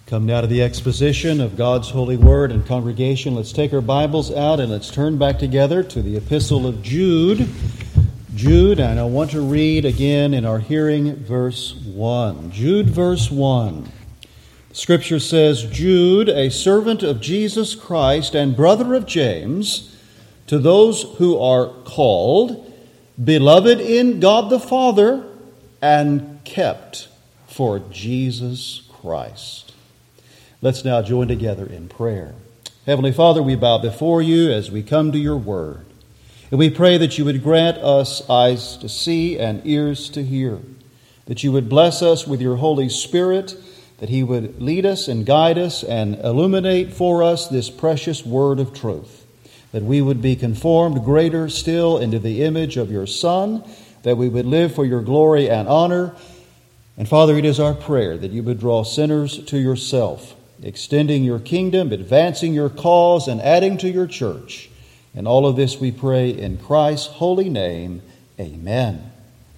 Come now to the exposition of God's holy word. And congregation, let's take our Bibles out and let's turn back together to the epistle of Jude. Jude, and I want to read again in our hearing verse 1. Jude verse 1. Scripture says, Jude, a servant of Jesus Christ and brother of James, to those who are called, beloved in God the Father, and kept for Jesus Christ. Let's now join together in prayer. Heavenly Father, we bow before you as we come to your word. And we pray that you would grant us eyes to see and ears to hear. That you would bless us with your Holy Spirit. That he would lead us and guide us and illuminate for us this precious word of truth. That we would be conformed greater still into the image of your Son. That we would live for your glory and honor. And Father, it is our prayer that you would draw sinners to yourself, extending your kingdom, advancing your cause, and adding to your church. And all of this we pray in Christ's holy name. Amen.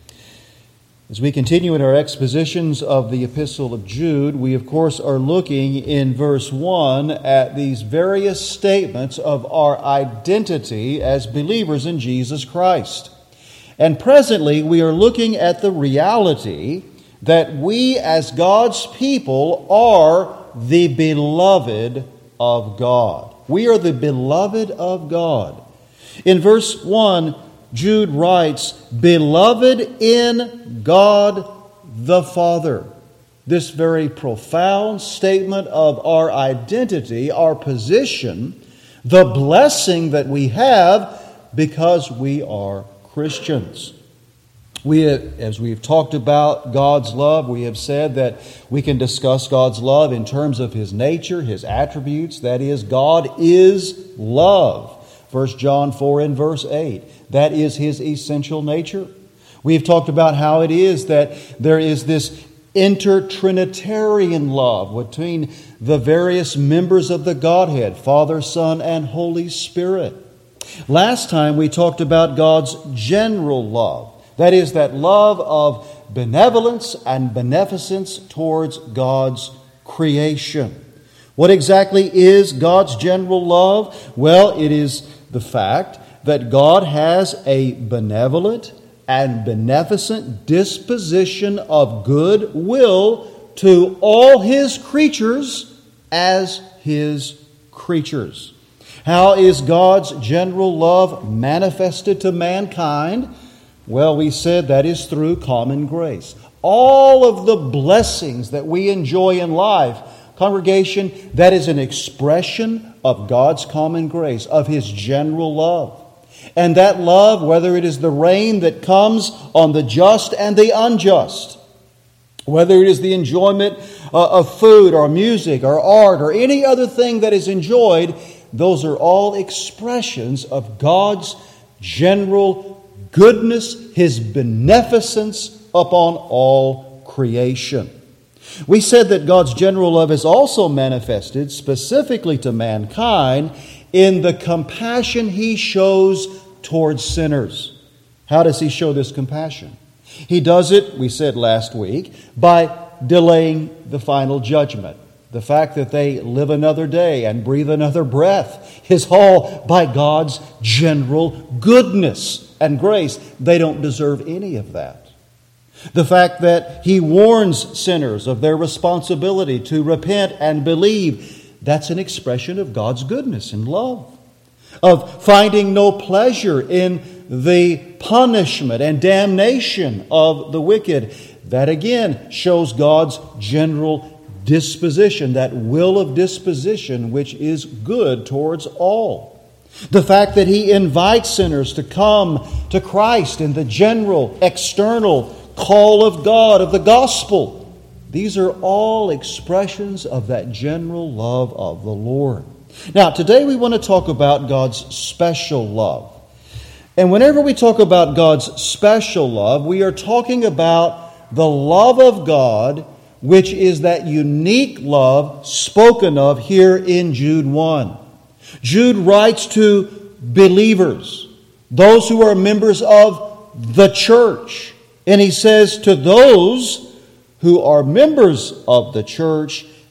As we continue in our expositions of the Epistle of Jude, we of course are looking in verse 1 at these various statements of our identity as believers in Jesus Christ. And presently we are looking at the reality that we as God's people are the beloved of God. We are the beloved of God. In verse 1, Jude writes, beloved in God the Father. This very profound statement of our identity, our position, the blessing that we have because we are Christians. As we've talked about God's love, we have said that we can discuss God's love in terms of His nature, His attributes. That is, God is love. 1 John 4 and verse 8. That is His essential nature. We've talked about how it is that there is this intertrinitarian love between the various members of the Godhead, Father, Son, and Holy Spirit. Last time we talked about God's general love. That is, that love of benevolence and beneficence towards God's creation. What exactly is God's general love? Well, it is the fact that God has a benevolent and beneficent disposition of good will to all His creatures as His creatures. How is God's general love manifested to mankind? Well, we said that is through common grace. All of the blessings that we enjoy in life, congregation, that is an expression of God's common grace, of His general love. And that love, whether it is the rain that comes on the just and the unjust, whether it is the enjoyment of food or music or art or any other thing that is enjoyed, those are all expressions of God's general goodness, His beneficence upon all creation. We said that God's general love is also manifested specifically to mankind in the compassion He shows towards sinners. How does He show this compassion? He does it, we said last week, by delaying the final judgment. The fact that they live another day and breathe another breath is all by God's general goodness and grace. They don't deserve any of that. The fact that He warns sinners of their responsibility to repent and believe, that's an expression of God's goodness and love. Of finding no pleasure in the punishment and damnation of the wicked, that again shows God's general disposition, that will of disposition which is good towards all. The fact that He invites sinners to come to Christ in the general, external call of God, of the gospel. These are all expressions of that general love of the Lord. Now, today we want to talk about God's special love. And whenever we talk about God's special love, we are talking about the love of God, which is that unique love spoken of here in Jude 1. Jude writes to believers, those who are members of the church. And he says to those who are members of the church,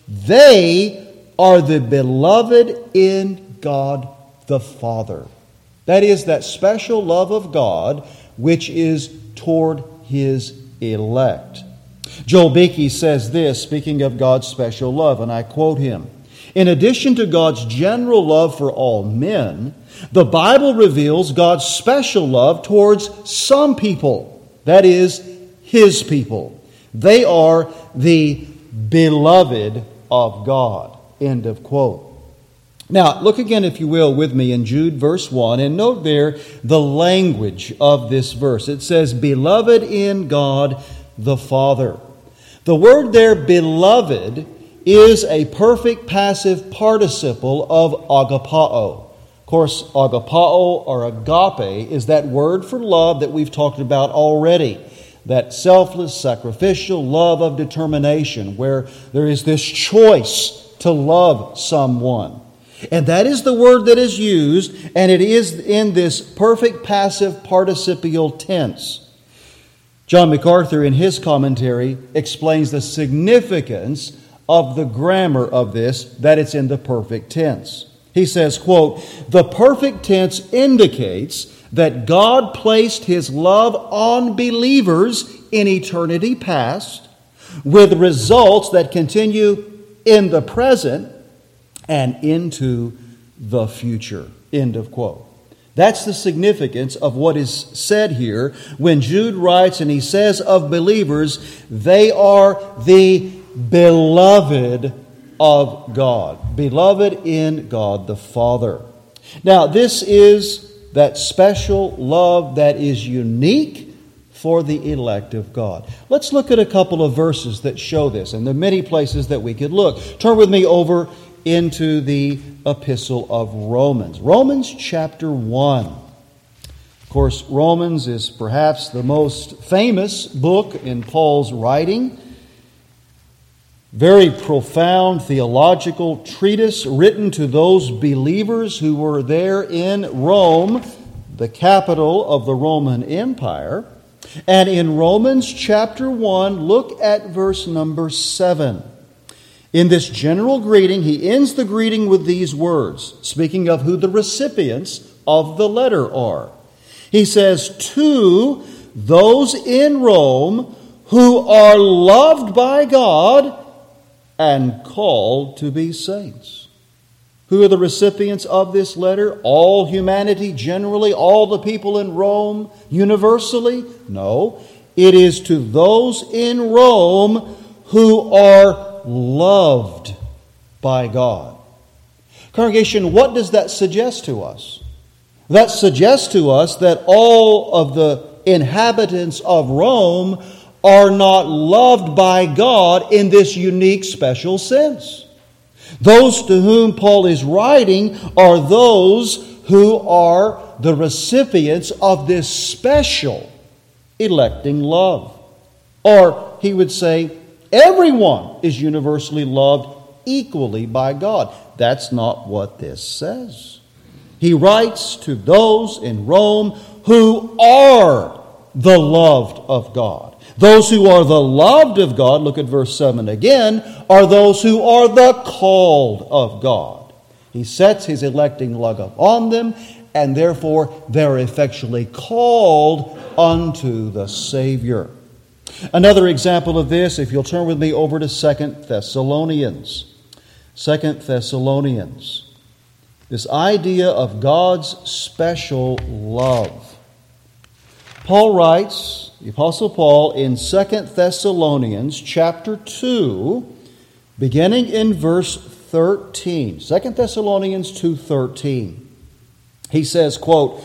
They are the beloved in God the Father. That is, that special love of God which is toward His elect. Joel Beeke says this, speaking of God's special love, and I quote him, "In addition to God's general love for all men, the Bible reveals God's special love towards some people, that is, His people. They are the beloved of God." End of quote. Now, look again, if you will, with me in Jude verse 1, and note there the language of this verse. It says, "Beloved in God the Father." The word there, beloved, is a perfect passive participle of agapao. Of course, agapao or agape is that word for love that we've talked about already. That selfless, sacrificial love of determination where there is this choice to love someone. And that is the word that is used, and it is in this perfect passive participial tense. John MacArthur, in his commentary, explains the significance of the grammar of this, that it's in the perfect tense. He says, quote, "The perfect tense indicates that God placed His love on believers in eternity past, with results that continue in the present and into the future." End of quote. That's the significance of what is said here when Jude writes and he says of believers, they are the beloved of God. Beloved in God the Father. Now, this is that special love that is unique for the elect of God. Let's look at a couple of verses that show this, and there are many places that we could look. Turn with me over into the epistle of Romans. Romans chapter 1. Of course, Romans is perhaps the most famous book in Paul's writing. Very profound theological treatise written to those believers who were there in Rome, the capital of the Roman Empire. And in Romans chapter 1, look at verse number 7. In this general greeting, he ends the greeting with these words, speaking of who the recipients of the letter are. He says, "To those in Rome who are loved by God and called to be saints." Who are the recipients of this letter? All humanity generally? All the people in Rome universally? No. It is to those in Rome who are loved by God. Congregation, what does that suggest to us? That suggests to us that all of the inhabitants of Rome are not loved by God in this unique, special sense. Those to whom Paul is writing are those who are the recipients of this special electing love. Or he would say, everyone is universally loved equally by God. That's not what this says. He writes to those in Rome who are the loved of God. Those who are the loved of God, look at verse 7 again, are those who are the called of God. He sets His electing love upon them, and therefore they're effectually called unto the Savior. Another example of this, if you'll turn with me over to 2 Thessalonians. 2 Thessalonians. This idea of God's special love. Paul writes, the Apostle Paul, in 2 Thessalonians chapter 2, beginning in verse 13. 2 Thessalonians 2:13. He says, quote,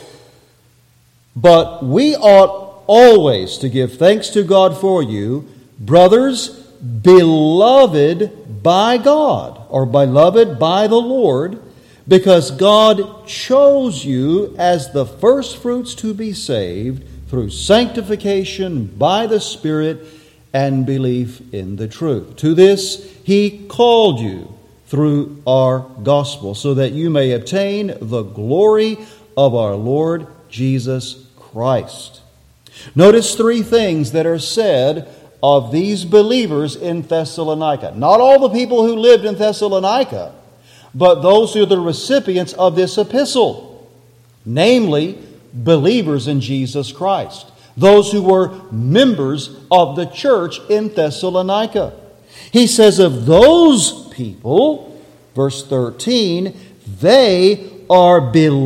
"But we ought always to give thanks to God for you, brothers, beloved by God," or beloved by the Lord, "because God chose you as the firstfruits to be saved through sanctification by the Spirit and belief in the truth. To this He called you through our gospel, so that you may obtain the glory of our Lord Jesus Christ." Notice three things that are said of these believers in Thessalonica. Not all the people who lived in Thessalonica, but those who are the recipients of this epistle, namely believers in Jesus Christ, those who were members of the church in Thessalonica. He says of those people, verse 13, they are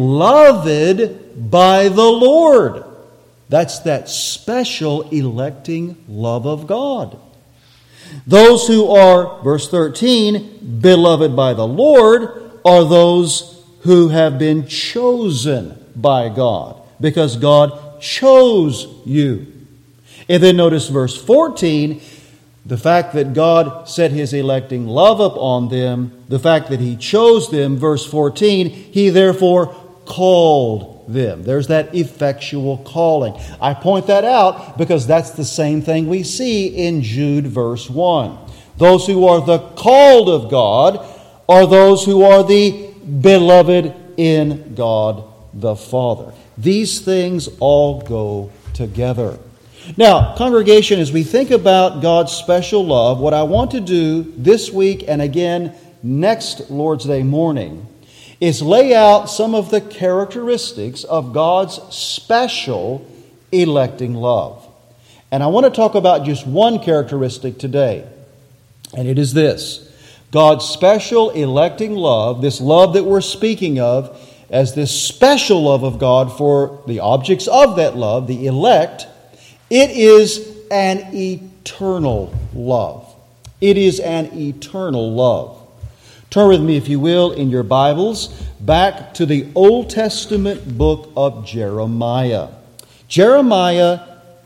beloved by the Lord. That's that special electing love of God. Those who are, verse 13, beloved by the Lord are those who have been chosen by God, because God chose you. And then notice verse 14, the fact that God set His electing love upon them, the fact that He chose them, verse 14, He therefore called them. There's that effectual calling. I point that out because that's the same thing we see in Jude verse 1. Those who are the called of God are those who are the beloved in God the Father. These things all go together. Now, congregation, as we think about God's special love, what I want to do this week and again next Lord's Day morning is lay out some of the characteristics of God's special electing love. And I want to talk about just one characteristic today, and it is this. God's special electing love, this love that we're speaking of as this special love of God for the objects of that love, the elect, it is an eternal love. It is an eternal love. Turn with me, if you will, in your Bibles, back to the Old Testament book of Jeremiah. Jeremiah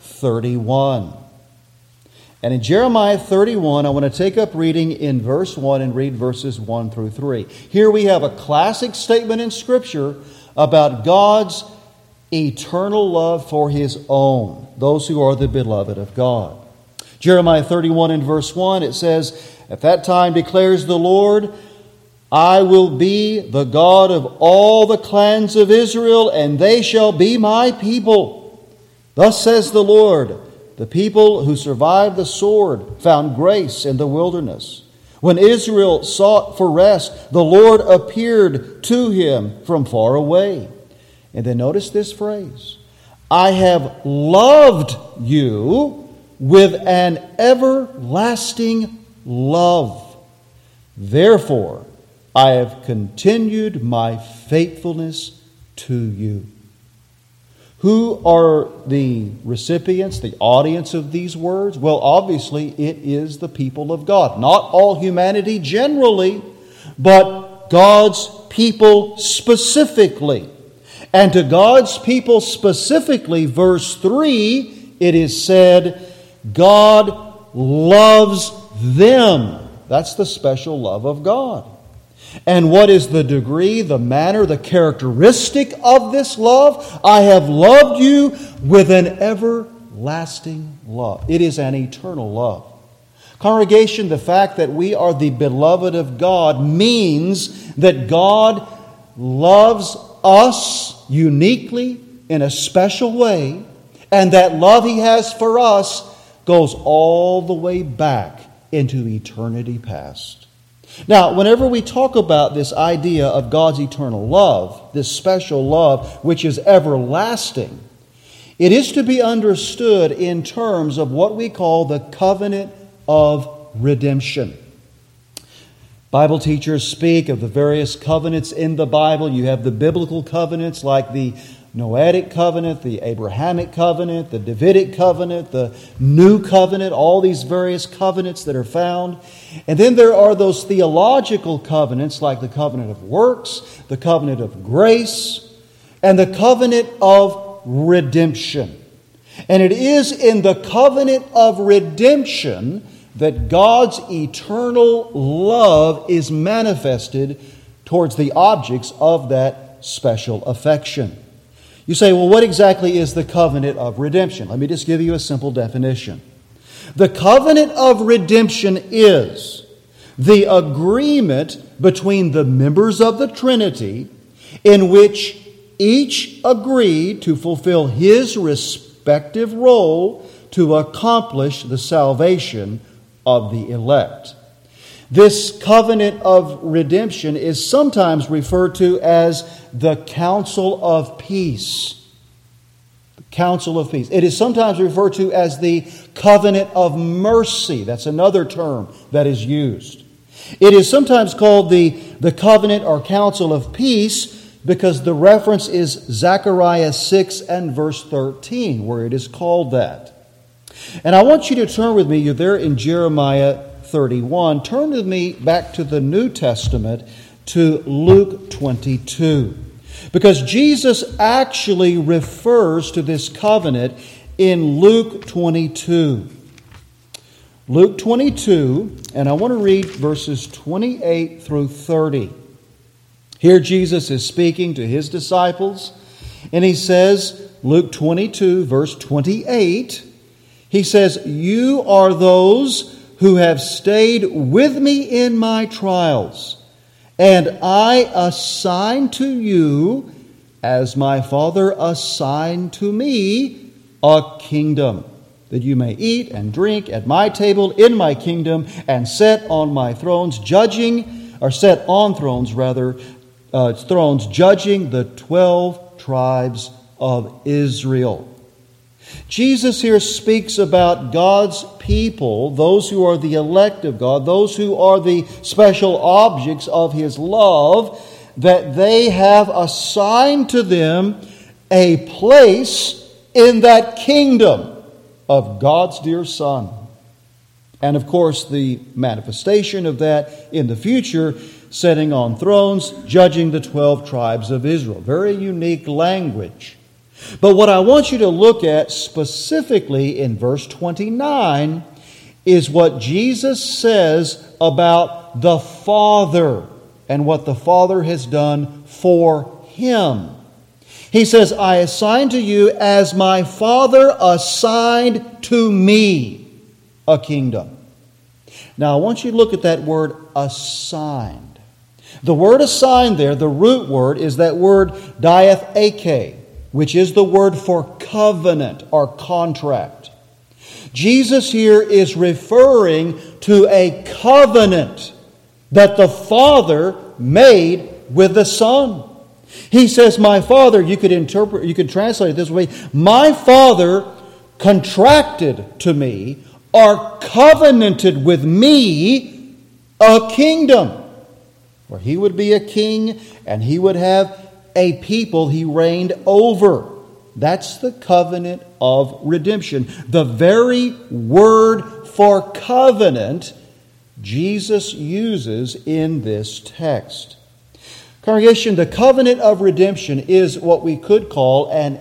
31. And in Jeremiah 31, I want to take up reading in verse 1 and read verses 1 through 3. Here we have a classic statement in Scripture about God's eternal love for His own, those who are the beloved of God. Jeremiah 31 and verse 1, it says, "At that time declares the Lord, I will be the God of all the clans of Israel, and they shall be my people. Thus says the Lord, the people who survived the sword found grace in the wilderness. When Israel sought for rest, the Lord appeared to him from far away." And then notice this phrase, "I have loved you with an everlasting love. Therefore, I have continued my faithfulness to you." Who are the recipients, the audience of these words? Well, obviously, it is the people of God. Not all humanity generally, but God's people specifically. And to God's people specifically, verse 3, it is said, God loves them. That's the special love of God. And what is the degree, the manner, the characteristic of this love? I have loved you with an everlasting love. It is an eternal love. Congregation, the fact that we are the beloved of God means that God loves us uniquely in a special way, and that love He has for us goes all the way back into eternity past. Now, whenever we talk about this idea of God's eternal love, this special love which is everlasting, it is to be understood in terms of what we call the covenant of redemption. Bible teachers speak of the various covenants in the Bible. You have the biblical covenants like the Noahic covenant, the Abrahamic covenant, the Davidic covenant, the New covenant, all these various covenants that are found. And then there are those theological covenants like the covenant of works, the covenant of grace, and the covenant of redemption. And it is in the covenant of redemption that God's eternal love is manifested towards the objects of that special affection. You say, well, what exactly is the covenant of redemption? Let me just give you a simple definition. The covenant of redemption is the agreement between the members of the Trinity in which each agreed to fulfill his respective role to accomplish the salvation of the elect. This covenant of redemption is sometimes referred to as the counsel of peace. The counsel of peace. It is sometimes referred to as the covenant of mercy. That's another term that is used. It is sometimes called the covenant or counsel of peace because the reference is Zechariah 6 and verse 13, where it is called that. And I want you to turn with me, you're there in Jeremiah 31. Turn with me back to the New Testament to Luke 22. Because Jesus actually refers to this covenant in Luke 22. Luke 22, and I want to read verses 28 through 30. Here Jesus is speaking to his disciples, and he says, Luke 22, verse 28, he says, "You are those who have stayed with me in my trials, and I assign to you, as my Father assigned to me, a kingdom, that you may eat and drink at my table in my kingdom, and set on thrones judging the 12 tribes of Israel." Jesus here speaks about God's people, those who are the elect of God, those who are the special objects of His love, that they have assigned to them a place in that kingdom of God's dear Son. And of course, the manifestation of that in the future, sitting on thrones, judging the 12 tribes of Israel. Very unique language. But what I want you to look at specifically in verse 29 is what Jesus says about the Father and what the Father has done for Him. He says, "I assign to you as my Father assigned to me a kingdom." Now I want you to look at that word assigned. The word assigned there, the root word, is that word diatheke, which is the word for covenant or contract. Jesus here is referring to a covenant that the Father made with the Son. He says, "My Father," you could translate it this way, "My Father contracted to me or covenanted with me a kingdom," where He would be a king and He would have a people He reigned over. That's the covenant of redemption. The very word for covenant Jesus uses in this text. Congregation, the covenant of redemption is what we could call an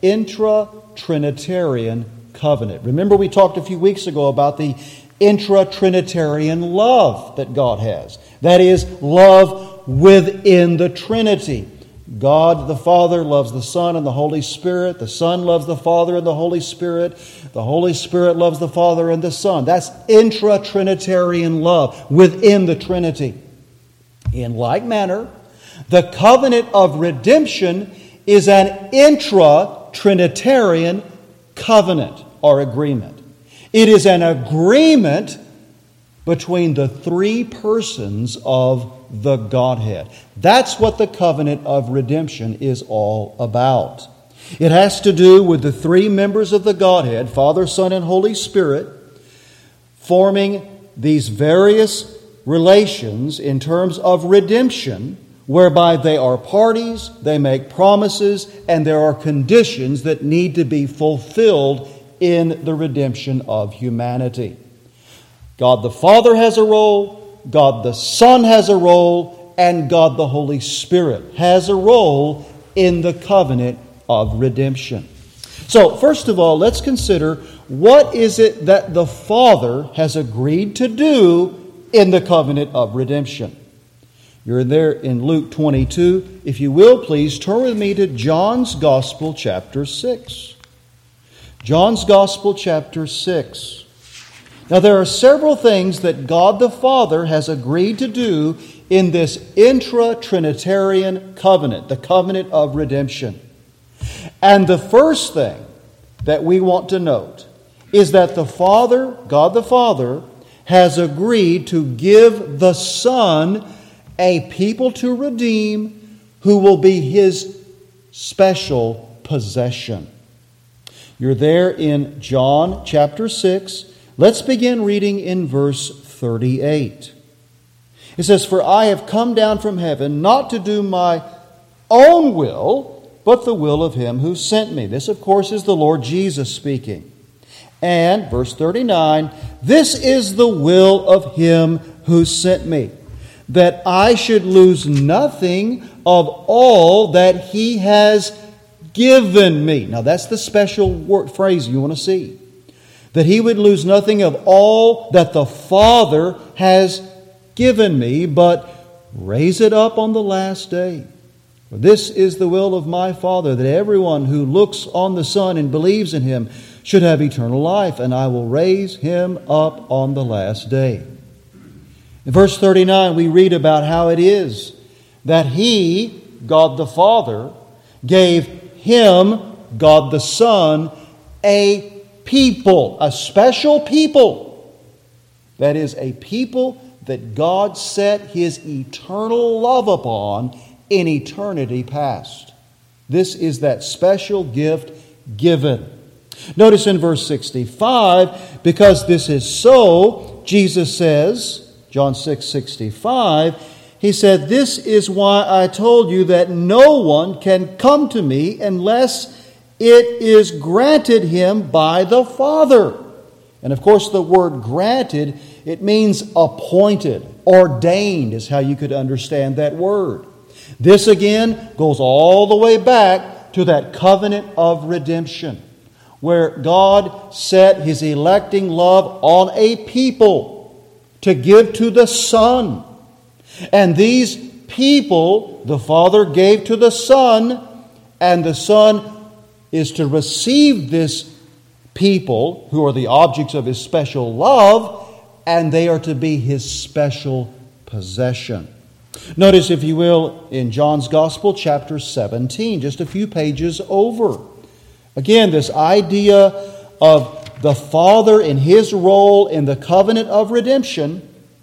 intra-Trinitarian covenant. Remember we talked a few weeks ago about the intra-Trinitarian love that God has. That is, love within the Trinity. God the Father loves the Son and the Holy Spirit. The Son loves the Father and the Holy Spirit. The Holy Spirit loves the Father and the Son. That's intra-Trinitarian love within the Trinity. In like manner, the covenant of redemption is an intra-Trinitarian covenant or agreement. It is an agreement between the three persons of the Godhead. That's what the covenant of redemption is all about. It has to do with the three members of the Godhead, Father, Son, and Holy Spirit, forming these various relations in terms of redemption, whereby they are parties, they make promises, and there are conditions that need to be fulfilled in the redemption of humanity. God the Father has a role, God the Son has a role, and God the Holy Spirit has a role in the covenant of redemption. So, first of all, let's consider what is it that the Father has agreed to do in the covenant of redemption. You're there in Luke 22. If you will, please turn with me to John's Gospel, chapter 6. John's Gospel, chapter 6. Now, there are several things that God the Father has agreed to do in this intra-Trinitarian covenant, the covenant of redemption. And the first thing that we want to note is that the Father, God the Father, has agreed to give the Son a people to redeem who will be His special possession. You're there in John chapter 6. Let's begin reading in verse 38. It says, "For I have come down from heaven not to do my own will, but the will of Him who sent me." This, of course, is the Lord Jesus speaking. And, verse 39, "This is the will of Him who sent me, that I should lose nothing of all that He has given me." Now, that's the special phrase you want to see. That He would lose nothing of all that the Father has given me, but raise it up on the last day. For this is the will of my Father, that everyone who looks on the Son and believes in Him should have eternal life, and I will raise him up on the last day. In verse 39, we read about how it is that He, God the Father, gave Him, God the Son, a people, a special people. That is, a people that God set His eternal love upon in eternity past. This is that special gift given. Notice in verse 65, because this is so, Jesus says, John 6:65, He said, "This is why I told you that no one can come to me unless it is granted him by the Father." And of course, the word granted, it means appointed, ordained is how you could understand that word. This again goes all the way back to that covenant of redemption, where God set His electing love on a people to give to the Son. And these people, the Father gave to the Son, and the Son is to receive this people, who are the objects of His special love, and they are to be His special possession. Notice, if you will, in John's Gospel, chapter 17, just a few pages over. Again, this idea of the Father in His role in the covenant of redemption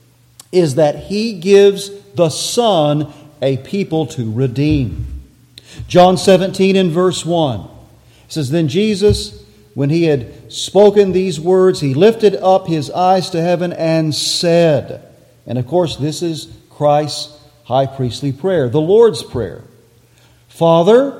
is that He gives the Son a people to redeem. John 17 and verse 1 says, "Then Jesus, when He had spoken these words, He lifted up His eyes to heaven and said," and of course this is Christ's high priestly prayer, the Lord's Prayer, "Father,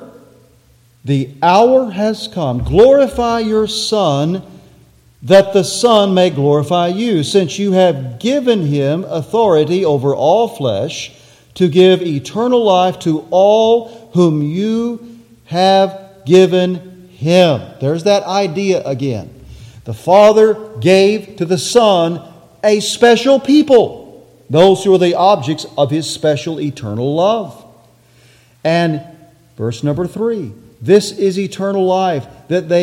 the hour has come. Glorify your Son, that the Son may glorify you, since you have given Him authority over all flesh, to give eternal life to all whom you have given Him." There's that idea again. The Father gave to the Son a special people, those who are the objects of His special eternal love. And verse number 3, "This is eternal life, that they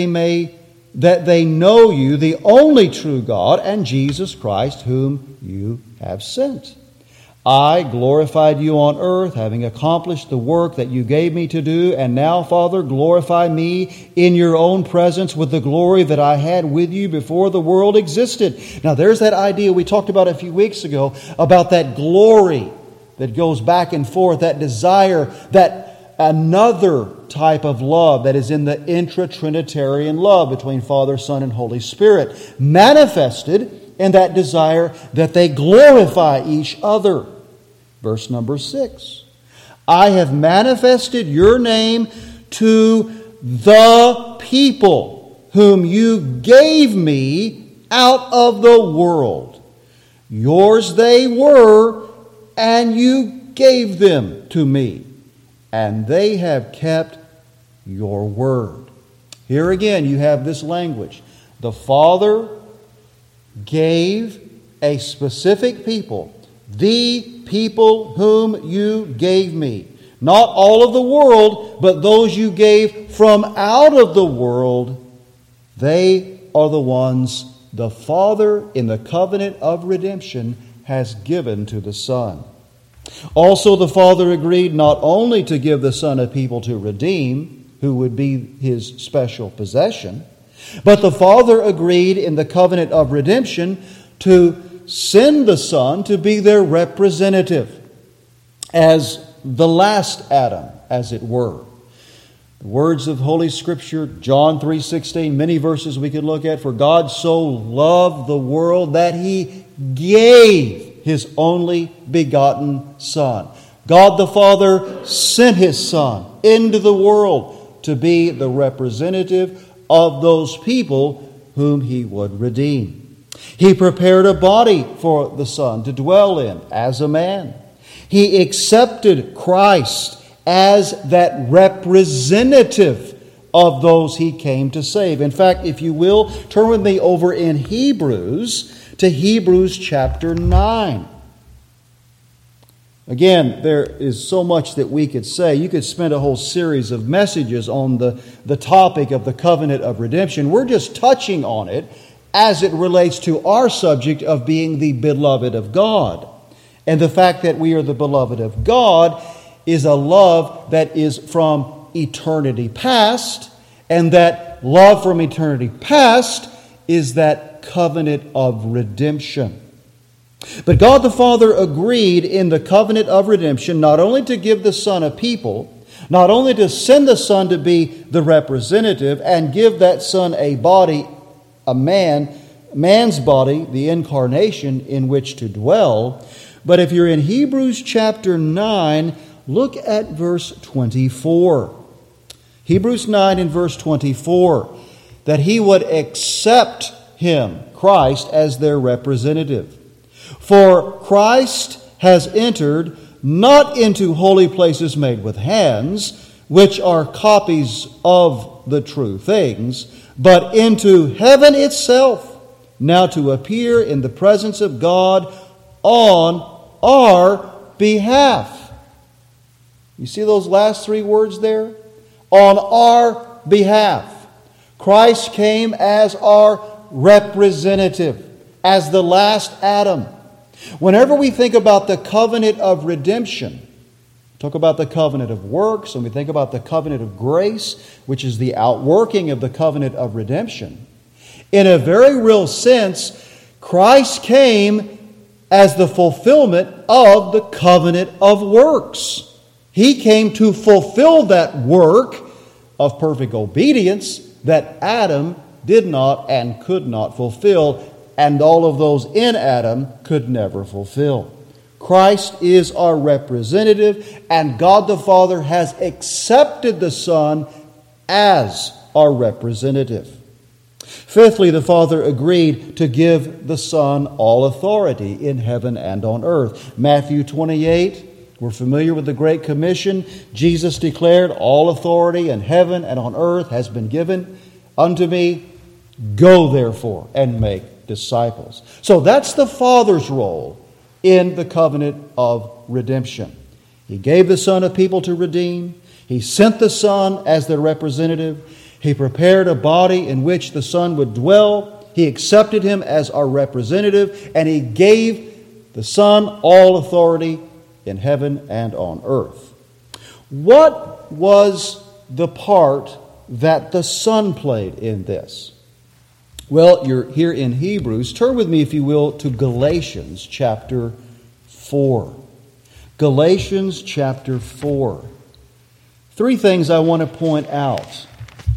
know you, the only true God, and Jesus Christ, whom you have sent. I glorified you on earth, having accomplished the work that you gave me to do, and now, Father, glorify me in your own presence with the glory that I had with you before the world existed." Now, there's that idea we talked about a few weeks ago about that glory that goes back and forth, that desire, that another type of love that is in the intra-Trinitarian love between Father, Son, and Holy Spirit, manifested in that desire that they glorify each other. Verse number 6, "I have manifested your name to the people whom you gave me out of the world. Yours they were, and you gave them to me, and they have kept your word." Here again you have this language. The Father gave a specific people, the people whom you gave me. Not all of the world, but those you gave from out of the world. They are the ones the Father in the covenant of redemption has given to the Son. Also, the Father agreed not only to give the Son a people to redeem, who would be His special possession, But the Father agreed in the covenant of redemption to send the Son to be their representative as the last Adam, as it were. The words of Holy Scripture, John 3:16, many verses we could look at. For God so loved the world that He gave His only begotten Son. God the Father sent His Son into the world to be the representative of those people whom He would redeem. He prepared a body for the Son to dwell in as a man. He accepted Christ as that representative of those He came to save. In fact, if you will, turn with me over in Hebrews to Hebrews chapter 9. Again, there is so much that we could say. You could spend a whole series of messages on the topic of the covenant of redemption. We're just touching on it as it relates to our subject of being the beloved of God. And the fact that we are the beloved of God is a love that is from eternity past, and that love from eternity past is that covenant of redemption. But God the Father agreed in the covenant of redemption not only to give the Son a people, not only to send the Son to be the representative and give that Son a body, a man's body, the incarnation in which to dwell. But if you're in Hebrews chapter 9, look at verse 24. Hebrews 9 and verse 24. That He would accept Him, Christ, as their representative. For Christ has entered not into holy places made with hands, which are copies of the true things, but into heaven itself, now to appear in the presence of God on our behalf. You see those last three words there? On our behalf. Christ came as our representative, as the last Adam. Whenever we think about the covenant of redemption, talk about the covenant of works, and we think about the covenant of grace, which is the outworking of the covenant of redemption, in a very real sense, Christ came as the fulfillment of the covenant of works. He came to fulfill that work of perfect obedience that Adam did not and could not fulfill, and all of those in Adam could never fulfill. Christ is our representative, and God the Father has accepted the Son as our representative. Fifthly, the Father agreed to give the Son all authority in heaven and on earth. Matthew 28, we're familiar with the Great Commission. Jesus declared, all authority in heaven and on earth has been given unto me. Go therefore and make disciples. So that's the Father's role in the covenant of redemption. He gave the Son a people to redeem. He sent the Son as their representative. He prepared a body in which the Son would dwell. He accepted Him as our representative, and He gave the Son all authority in heaven and on earth. What was the part that the Son played in this? Well, you're here in Hebrews. Turn with me, if you will, to Galatians chapter 4. Galatians chapter 4. Three things I want to point out.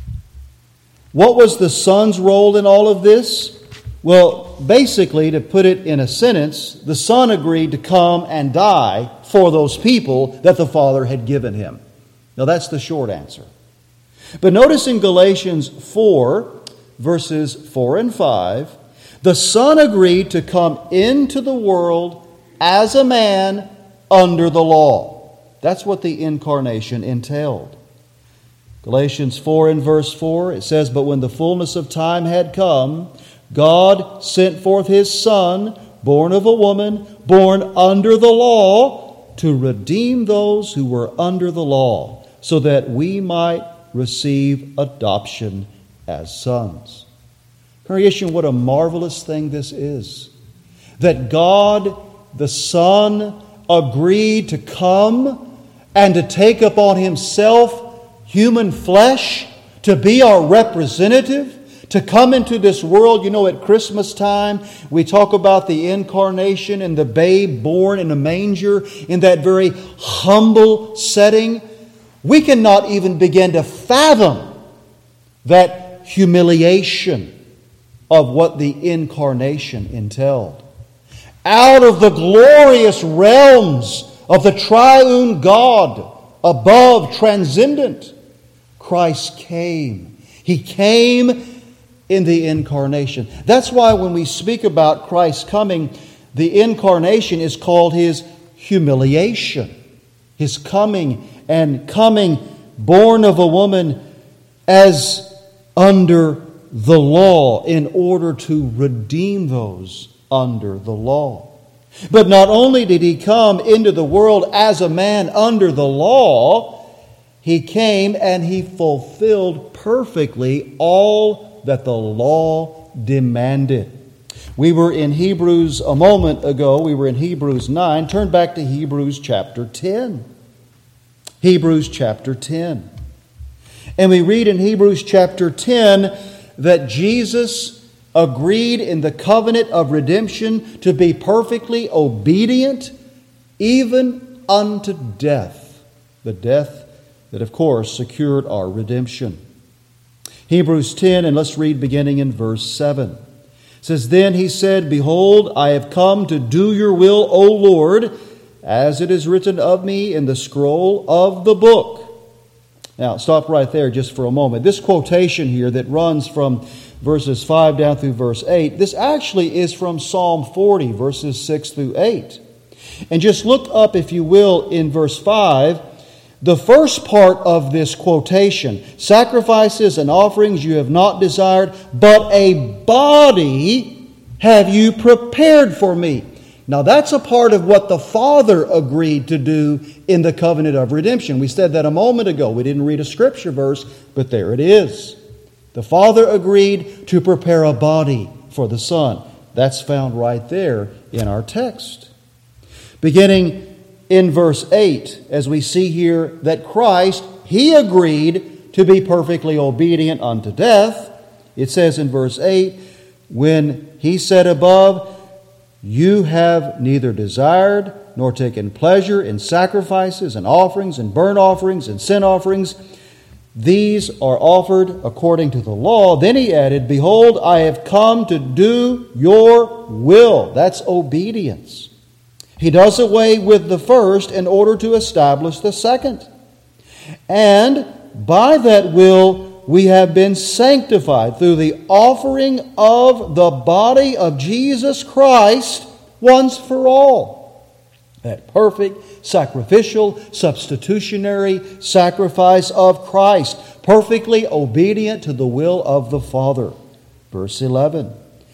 What was the Son's role in all of this? Well, basically, to put it in a sentence, the Son agreed to come and die for those people that the Father had given Him. Now, that's the short answer. But notice in Galatians 4, verses 4 and 5, the Son agreed to come into the world as a man under the law. That's what the incarnation entailed. Galatians 4 and verse 4, it says, but when the fullness of time had come, God sent forth His Son, born of a woman, born under the law, to redeem those who were under the law, so that we might receive adoption as sons. Congregation, what a marvelous thing this is. That God, the Son, agreed to come and to take upon Himself human flesh, to be our representative, to come into this world. You know, at Christmas time, we talk about the incarnation and the babe born in a manger in that very humble setting. We cannot even begin to fathom that humiliation of what the incarnation entailed. Out of the glorious realms of the triune God, above, transcendent, Christ came. He came in the incarnation. That's why when we speak about Christ coming, the incarnation is called His humiliation. His coming, and coming born of a woman as under the law in order to redeem those under the law. But not only did He come into the world as a man under the law, He came and He fulfilled perfectly all that the law demanded. We were in Hebrews a moment ago. We were in Hebrews 9. Turn back to Hebrews chapter 10. Hebrews chapter 10. And we read in Hebrews chapter 10 that Jesus agreed in the covenant of redemption to be perfectly obedient even unto death. The death that, of course, secured our redemption. Hebrews 10, and let's read beginning in verse 7. It says, Then He said, Behold, I have come to do your will, O Lord, as it is written of me in the scroll of the book. Now, stop right there just for a moment. This quotation here that runs from verses 5 down through verse 8, this actually is from Psalm 40, verses 6 through 8. And just look up, if you will, in verse 5, the first part of this quotation. Sacrifices and offerings you have not desired, but a body have you prepared for me. Now that's a part of what the Father agreed to do in the covenant of redemption. We said that a moment ago. We didn't read a scripture verse, but there it is. The Father agreed to prepare a body for the Son. That's found right there in our text. Beginning in verse 8, as we see here that Christ, He agreed to be perfectly obedient unto death. It says in verse 8, when He said above, You have neither desired nor taken pleasure in sacrifices and offerings and burnt offerings and sin offerings. These are offered according to the law. Then He added, Behold, I have come to do your will. That's obedience. He does away with the first in order to establish the second. And by that will we have been sanctified through the offering of the body of Jesus Christ once for all. That perfect, sacrificial, substitutionary sacrifice of Christ, perfectly obedient to the will of the Father. Verse 11.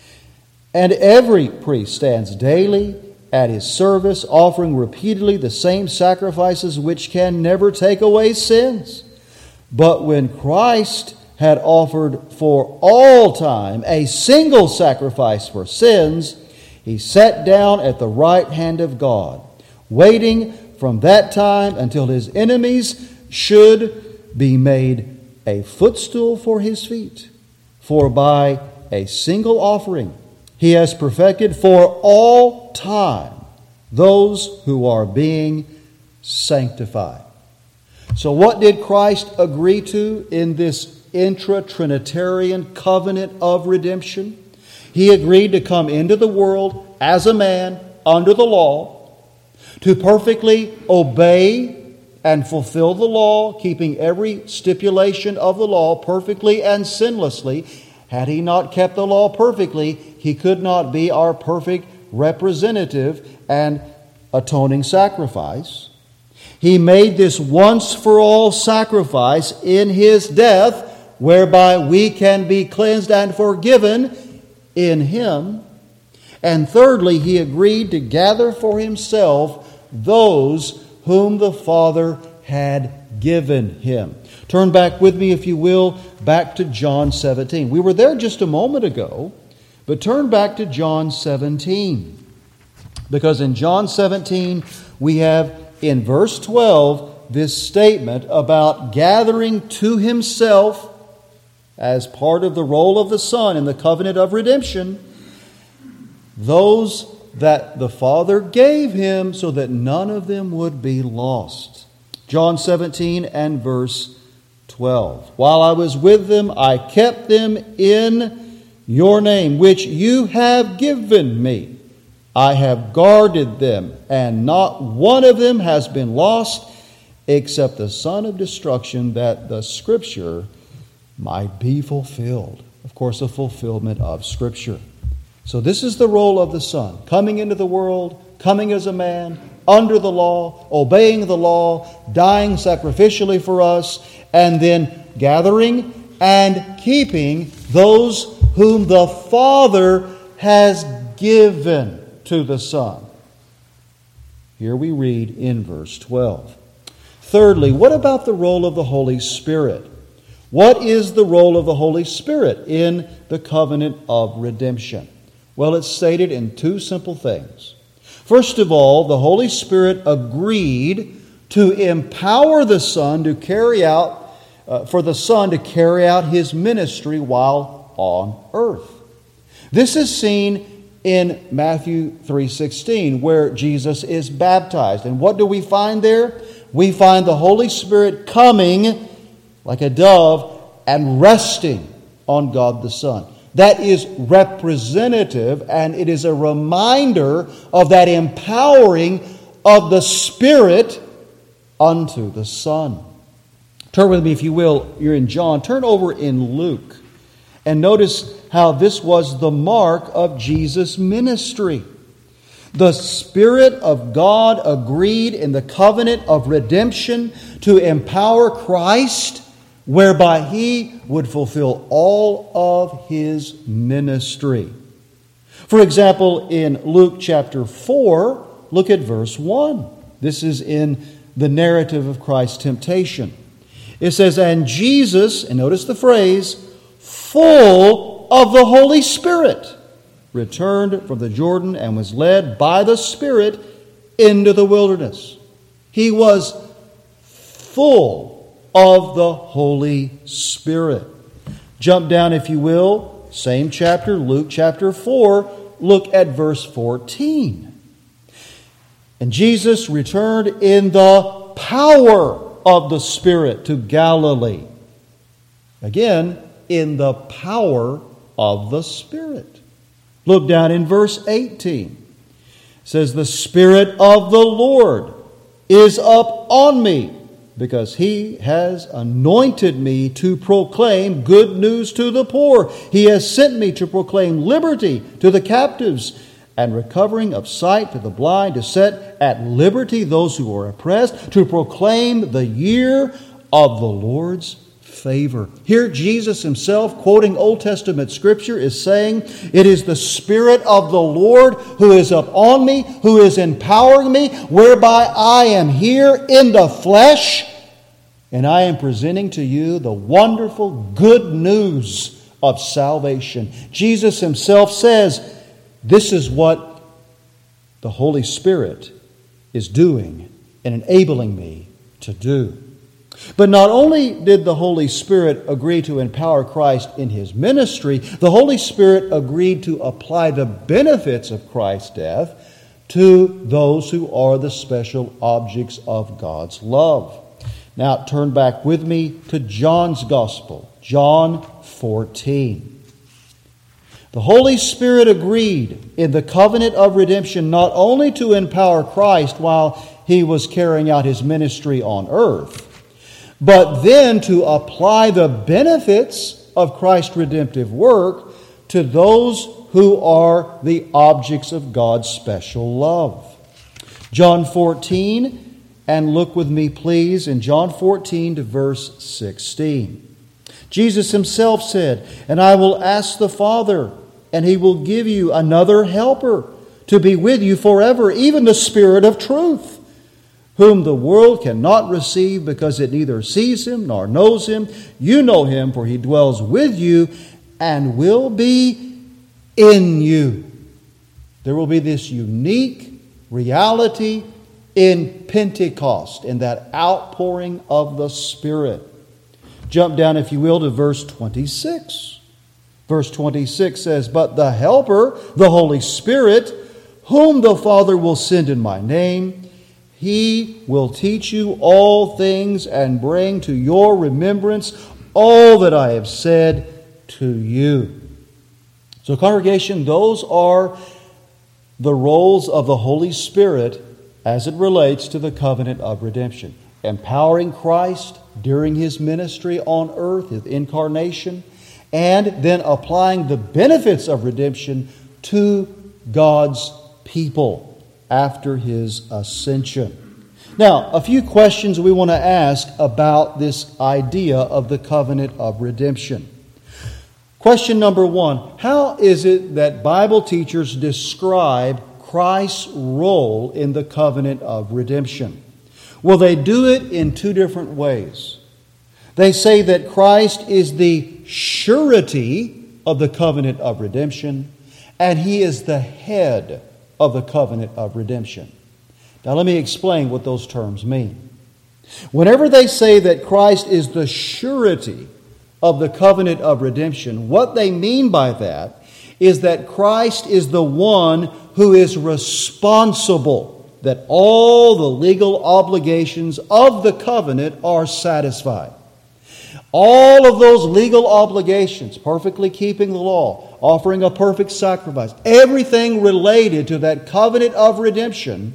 And every priest stands daily at his service, offering repeatedly the same sacrifices which can never take away sins. But when Christ had offered for all time a single sacrifice for sins, He sat down at the right hand of God, waiting from that time until His enemies should be made a footstool for His feet. For by a single offering He has perfected for all time those who are being sanctified. So what did Christ agree to in this intra-Trinitarian covenant of redemption? He agreed to come into the world as a man under the law, to perfectly obey and fulfill the law, keeping every stipulation of the law perfectly and sinlessly. Had He not kept the law perfectly, He could not be our perfect representative and atoning sacrifice. He made this once-for-all sacrifice in His death, whereby we can be cleansed and forgiven in Him. And thirdly, He agreed to gather for Himself those whom the Father had given Him. Turn back with me, if you will, back to John 17. We were there just a moment ago, but turn back to John 17. Because in John 17, we have in verse 12 this statement about gathering to Himself as part of the role of the Son in the covenant of redemption, those that the Father gave him so that none of them would be lost. John 17 and verse 12. While I was with them, I kept them in your name, which you have given me. I have guarded them, and not one of them has been lost, except the son of destruction, that the Scripture might be fulfilled. Of course, a fulfillment of Scripture. So this is the role of the Son, coming into the world, coming as a man, under the law, obeying the law, dying sacrificially for us, and then gathering and keeping those whom the Father has given to the Son. Here we read in verse 12. Thirdly, what about the role of the Holy Spirit? What is the role of the Holy Spirit in the covenant of redemption? Well, it's stated in two simple things. First of all, the Holy Spirit agreed to empower the Son to carry out his ministry while on earth. This is seen in Matthew 3:16, where Jesus is baptized. And what do we find there? We find the Holy Spirit coming like a dove and resting on God the Son. That is representative, and it is a reminder of that empowering of the Spirit unto the Son. Turn with me, if you will. You're in John. Turn over in Luke. And notice how this was the mark of Jesus' ministry. The Spirit of God agreed in the covenant of redemption to empower Christ, whereby He would fulfill all of His ministry. For example, in Luke chapter 4, look at verse 1. This is in the narrative of Christ's temptation. It says, "And Jesus," and notice the phrase, "full of the Holy Spirit, returned from the Jordan and was led by the Spirit into the wilderness." He was full of the Holy Spirit. Jump down, if you will, same chapter, Luke chapter 4, look at verse 14. "And Jesus returned in the power of the Spirit to Galilee." Again, in the power of the Spirit. Look down in verse 18. It says, "The Spirit of the Lord is up on me, because He has anointed me to proclaim good news to the poor. He has sent me to proclaim liberty to the captives, and recovering of sight to the blind, to set at liberty those who are oppressed, to proclaim the year of the Lord's favor." Here Jesus Himself, quoting Old Testament Scripture, is saying, it is the Spirit of the Lord who is upon me, who is empowering me, whereby I am here in the flesh, and I am presenting to you the wonderful good news of salvation. Jesus Himself says, this is what the Holy Spirit is doing and enabling me to do. But not only did the Holy Spirit agree to empower Christ in His ministry, the Holy Spirit agreed to apply the benefits of Christ's death to those who are the special objects of God's love. Now turn back with me to John's Gospel, John 14. The Holy Spirit agreed in the covenant of redemption not only to empower Christ while He was carrying out His ministry on earth, but then to apply the benefits of Christ's redemptive work to those who are the objects of God's special love. John 14, and look with me please in John 14 to verse 16. Jesus Himself said, "And I will ask the Father, and He will give you another helper to be with you forever, even the Spirit of truth, whom the world cannot receive because it neither sees Him nor knows Him. You know Him, for He dwells with you and will be in you." There will be this unique reality in Pentecost, in that outpouring of the Spirit. Jump down, if you will, to verse 26. Verse 26 says, "But the Helper, the Holy Spirit, whom the Father will send in my name, He will teach you all things and bring to your remembrance all that I have said to you." So, congregation, those are the roles of the Holy Spirit as it relates to the covenant of redemption. Empowering Christ during His ministry on earth, His incarnation, and then applying the benefits of redemption to God's people after His ascension. Now, a few questions we want to ask about this idea of the covenant of redemption. Question number one, how is it that Bible teachers describe Christ's role in the covenant of redemption? Well, they do it in two different ways. They say that Christ is the surety of the covenant of redemption, and He is the head of the covenant of redemption. Now, let me explain what those terms mean. Whenever they say that Christ is the surety of the covenant of redemption, what they mean by that is that Christ is the one who is responsible that all the legal obligations of the covenant are satisfied. All of those legal obligations, perfectly keeping the law, offering a perfect sacrifice, everything related to that covenant of redemption,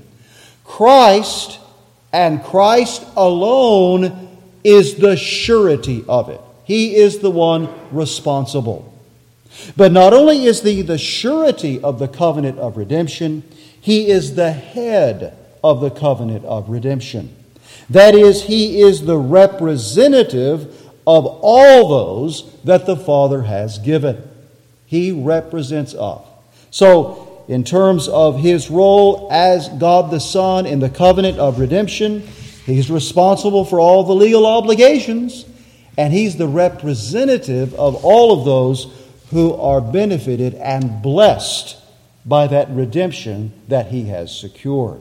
Christ and Christ alone is the surety of it. He is the one responsible. But not only is He the surety of the covenant of redemption, He is the head of the covenant of redemption. That is, He is the representative of all those that the Father has given. He represents us. So, in terms of His role as God the Son in the covenant of redemption, He's responsible for all the legal obligations, and He's the representative of all of those who are benefited and blessed by that redemption that He has secured.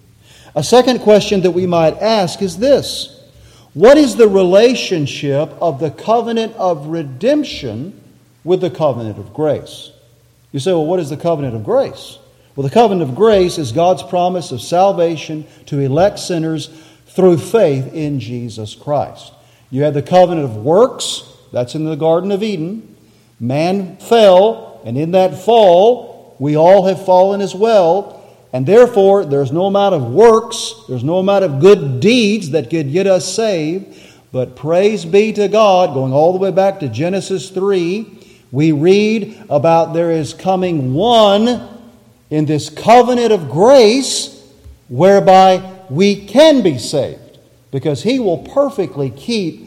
A second question that we might ask is this: what is the relationship of the covenant of redemption with the covenant of grace? You say, well, what is the covenant of grace? Well, the covenant of grace is God's promise of salvation to elect sinners through faith in Jesus Christ. You have the covenant of works, that's in the Garden of Eden. Man fell, and in that fall, we all have fallen as well. And therefore, there's no amount of works, there's no amount of good deeds that could get us saved. But praise be to God, going all the way back to Genesis 3, we read about there is coming one in this covenant of grace whereby we can be saved, because He will perfectly keep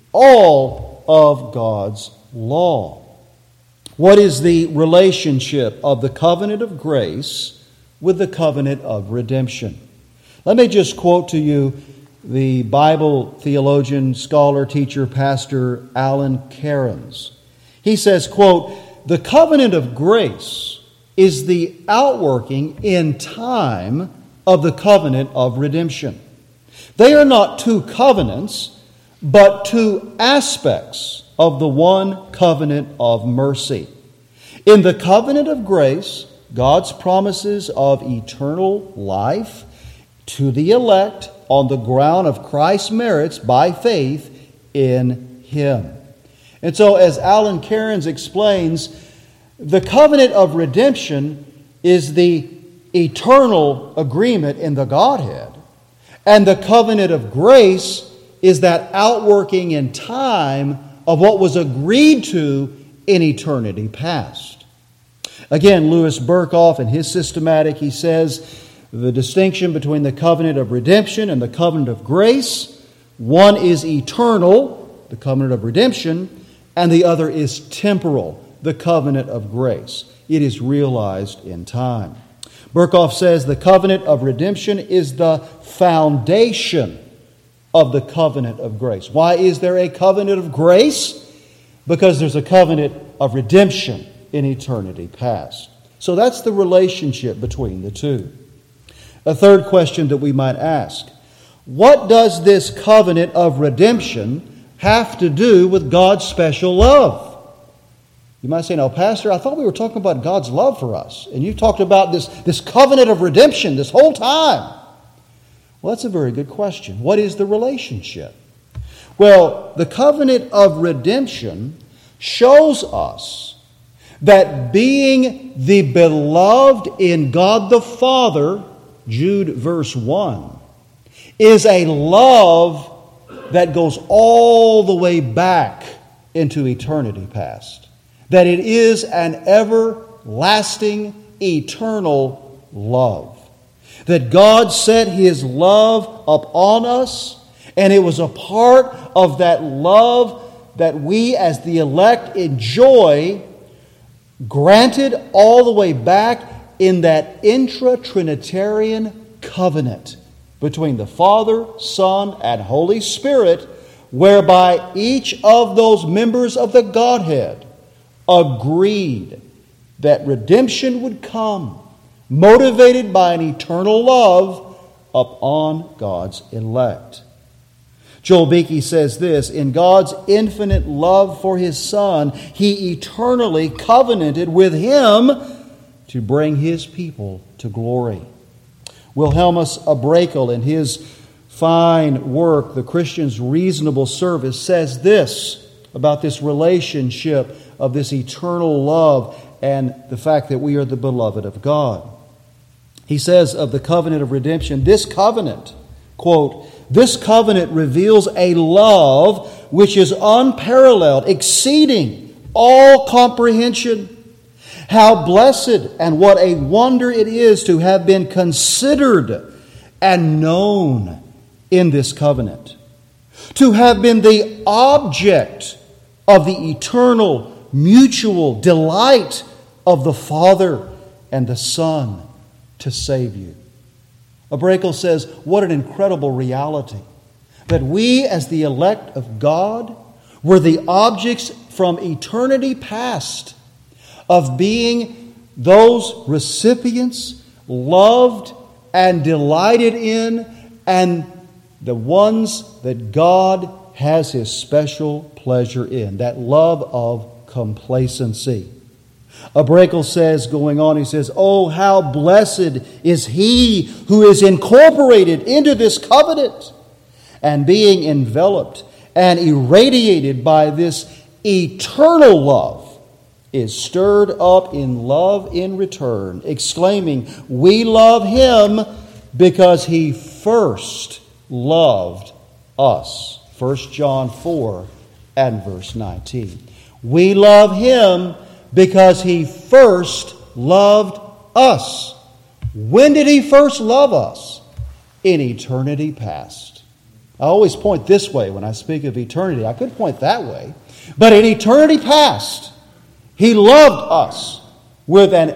all of God's law. What is the relationship of the covenant of grace with the covenant of redemption? Let me just quote to you the Bible theologian, scholar, teacher, pastor Alan Cairns. He says, quote, "The covenant of grace is the outworking in time of the covenant of redemption. They are not two covenants, but two aspects of the one covenant of mercy. In the covenant of grace, God's promises of eternal life to the elect on the ground of Christ's merits by faith in Him." And so, as Alan Cairns explains, the covenant of redemption is the eternal agreement in the Godhead, and the covenant of grace is that outworking in time of what was agreed to in eternity past. Again, Louis Berkhoff, in his systematic, he says the distinction between the covenant of redemption and the covenant of grace: one is eternal, the covenant of redemption, and the other is temporal, the covenant of grace. It is realized in time. Berkhoff says the covenant of redemption is the foundation of the covenant of grace. Why is there a covenant of grace? Because there's a covenant of redemption in eternity past. So that's the relationship between the two. A third question that we might ask: what does this covenant of redemption have to do with God's special love? You might say, "No, Pastor, I thought we were talking about God's love for us. And you've talked about this covenant of redemption this whole time." Well, that's a very good question. What is the relationship? Well, the covenant of redemption shows us that being the beloved in God the Father, Jude verse 1, is a love that goes all the way back into eternity past. That it is an everlasting, eternal love. That God set His love upon us, and it was a part of that love that we as the elect enjoy, granted all the way back in that intra-Trinitarian covenant between the Father, Son, and Holy Spirit, whereby each of those members of the Godhead agreed that redemption would come, motivated by an eternal love upon God's elect. Joel Beeke says this: "In God's infinite love for His Son, He eternally covenanted with Him to bring His people to glory." Wilhelmus Abrakel, in his fine work, The Christian's Reasonable Service, says this about this relationship of this eternal love and the fact that we are the beloved of God. He says of the covenant of redemption, "This covenant," quote, "this covenant reveals a love which is unparalleled, exceeding all comprehension. How blessed and what a wonder it is to have been considered and known in this covenant. To have been the object of the eternal mutual delight of the Father and the Son to save you." Abrakel says, what an incredible reality. That we as the elect of God were the objects from eternity past of being those recipients loved and delighted in, and the ones that God has His special pleasure in, that love of complacency. Abrakel says, going on, he says, "Oh, how blessed is he who is incorporated into this covenant, and being enveloped and irradiated by this eternal love, is stirred up in love in return, exclaiming, 'We love Him because He first loved us.'" 1 John 4 and verse 19. We love Him because He first loved us. When did He first love us? In eternity past. I always point this way when I speak of eternity. I could point that way. But in eternity past, He loved us with an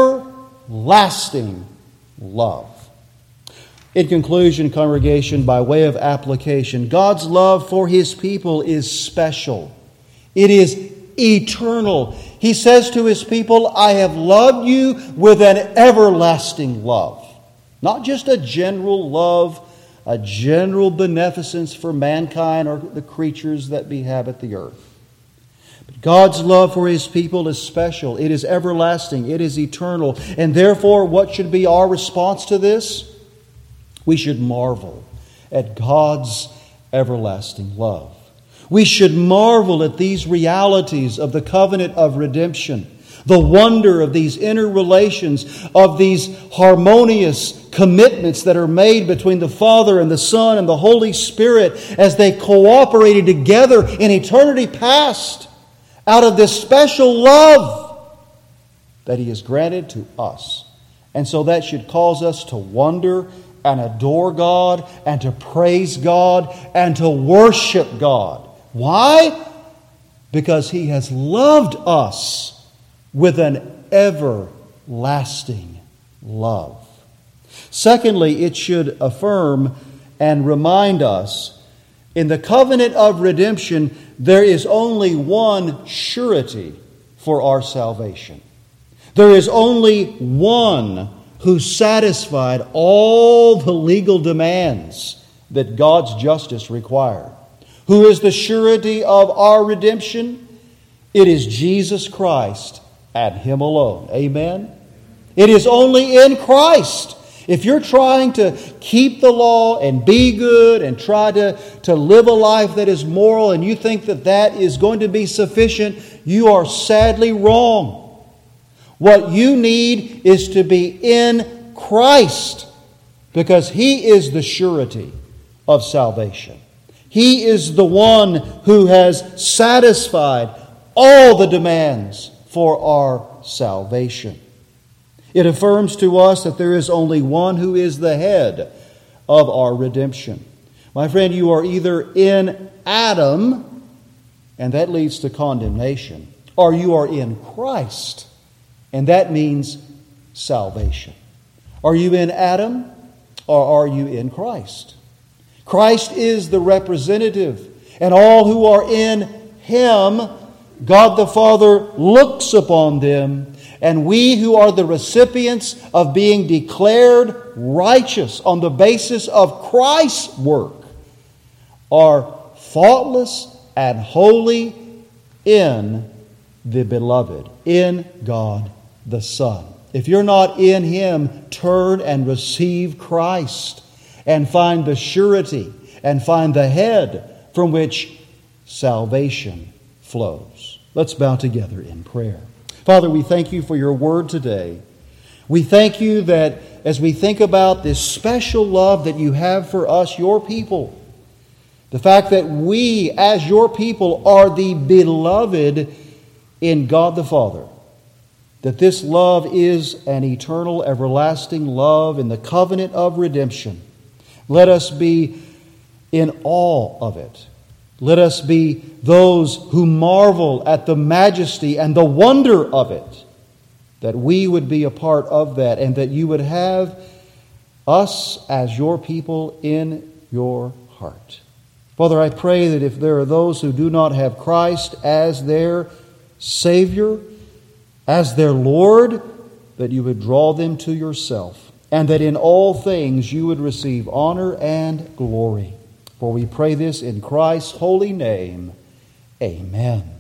everlasting love. In conclusion, congregation, by way of application, God's love for His people is special. It is eternal. He says to His people, "I have loved you with an everlasting love." Not just a general love, a general beneficence for mankind or the creatures that inhabit the earth. But God's love for His people is special. It is everlasting. It is eternal. And therefore, what should be our response to this? We should marvel at God's everlasting love. We should marvel at these realities of the covenant of redemption, the wonder of these interrelations, of these harmonious commitments that are made between the Father and the Son and the Holy Spirit as they cooperated together in eternity past out of this special love that He has granted to us. And so that should cause us to wonder and adore God and to praise God and to worship God. Why? Because He has loved us with an everlasting love. Secondly, it should affirm and remind us in the covenant of redemption, there is only one surety for our salvation. There is only one who satisfied all the legal demands that God's justice required, Who is the surety of our redemption? It is Jesus Christ and Him alone. Amen? It is only in Christ. If you're trying to keep the law and be good and try to live a life that is moral and you think that that is going to be sufficient, you are sadly wrong. What you need is to be in Christ, because He is the surety of salvation. He is the one who has satisfied all the demands for our salvation. It affirms to us that there is only one who is the head of our redemption. My friend, you are either in Adam, and that leads to condemnation, or you are in Christ, and that means salvation. Are you in Adam, or are you in Christ? Christ is the representative, and all who are in Him, God the Father looks upon them. And we who are the recipients of being declared righteous on the basis of Christ's work are faultless and holy in the Beloved, in God the Son. If you're not in Him, turn and receive Christ and find the surety and find the head from which salvation flows. Let's bow together in prayer. Father, we thank You for Your word today. We thank You that as we think about this special love that You have for us, Your people, the fact that we as Your people are the beloved in God the Father, that this love is an eternal, everlasting love in the covenant of redemption. Let us be in awe of it. Let us be those who marvel at the majesty and the wonder of it, that we would be a part of that, and that You would have us as Your people in Your heart. Father, I pray that if there are those who do not have Christ as their Savior, as their Lord, that You would draw them to Yourself, and that in all things You would receive honor and glory. For we pray this in Christ's holy name. Amen.